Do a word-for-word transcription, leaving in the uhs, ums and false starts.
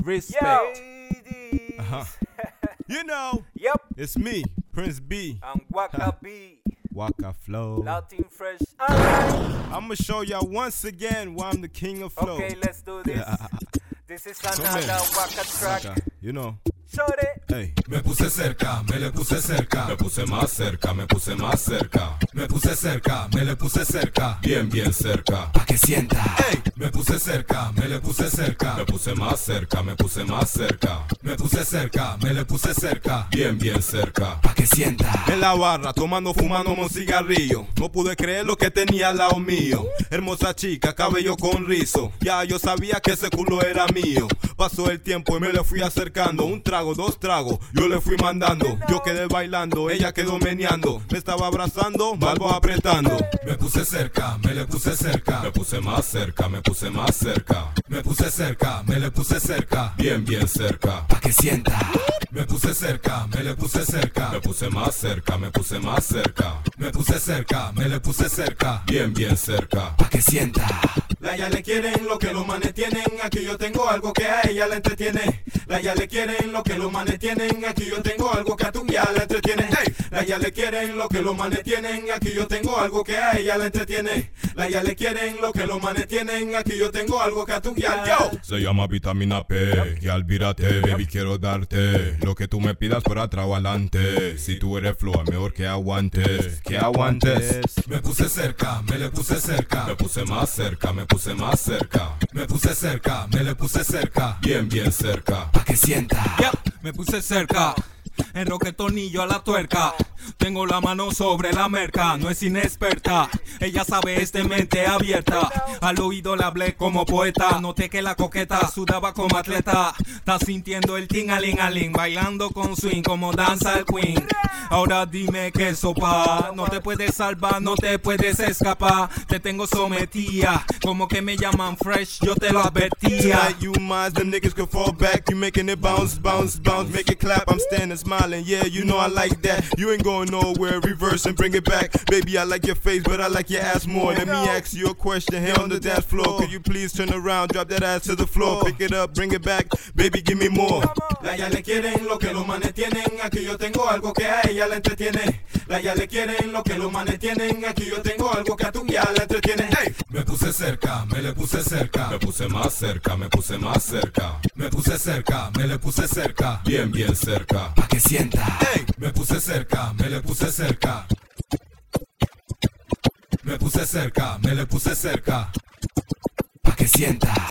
respect. Yo, Uh-huh. You know, Yep, it's me, Prince B, I'm Waka B, Waka Flow. Latin Fresh. Alright, I'ma show y'all once again why I'm the king of flow. okay, let's do this. This is Come another here. Waka track. Waka, you know, Shorty. hey. Me puse cerca, me le puse cerca, me puse más cerca, me puse más cerca, me puse cerca, me le puse cerca, bien bien cerca, pa' que sienta. Ey, me puse cerca, me le puse cerca, me puse más cerca, me puse más cerca, me puse cerca, me le puse cerca, bien bien cerca, pa' que sienta. En la barra, tomando, fumando un cigarrillo. No pude creer lo que tenía al lado mío. Hermosa chica, cabello con rizo. Ya yo sabía que ese culo era mío. Pasó el tiempo y me le fui acercando. Un trago, dos tragos, yo le fui mandando. Yo quedé bailando, ella quedó meneando. Me estaba abrazando, malvo apretando. Me puse cerca, me le puse cerca, me puse más cerca, me puse más cerca, me puse cerca, me le puse cerca, bien bien cerca, pa' que sienta. Me puse cerca, me le puse cerca, me puse más cerca, me puse más cerca, me puse cerca, me le puse cerca, bien bien cerca, pa' que sienta. La ya le quieren lo que los manes tienen, aquí yo tengo algo que a ella la entretiene. La ya le quieren lo que los manes tienen, aquí yo tengo algo que a tu ya la entretiene. Hey. La ya le quieren lo que los manes tienen, aquí yo tengo algo que a ella la entretiene. La ya le quieren lo que los manes tienen, aquí yo tengo algo que a tu ya. Yo. Se llama vitamina P, y olvídate, baby, quiero darte lo que tú me pidas por atrás o adelante. Si tú eres flow, mejor que aguantes, que aguantes. Me puse cerca, me le puse cerca, me puse más cerca, me puse más cerca, me puse cerca, me le puse cerca, bien bien cerca, pa' que sienta. Yep, me puse cerca, enroqué el tornillo a la tuerca. Tengo la mano sobre la merca, no es inexperta. Ella sabe, es de mente abierta. Al oído le hablé como poeta. Noté que la coqueta sudaba como atleta. Está sintiendo el ting-a-ling-a-ling, bailando con swing como danza el queen. Ahora dime qué sopa. No te puedes salvar, no te puedes escapar. Te tengo sometida, como que me llaman fresh, yo te lo advertía. Tonight you minds, them niggas can fall back. You making it bounce, bounce, bounce, make it clap. I'm standing smiling, yeah, you know I like that. You ain't going nowhere, reverse and bring it back. Baby, I like your face, but I like your ass more. Let me ask you a question here on the dance floor. Could you please turn around, drop that ass to the floor, pick it up, bring it back, baby, give me more. La ya le quieren lo que los manes tienen, aquí yo tengo algo que a ella la entretiene. La ya le quieren lo que los manes tienen, aquí yo tengo algo que a tu ya la entretiene. Hey. Me puse cerca, me le puse cerca, me puse más cerca, me puse más cerca, me puse cerca, me le puse cerca, bien bien cerca, pa' que sienta. Hey. Me puse cerca, me le puse cerca, me puse cerca, me le puse cerca, pa' que sienta.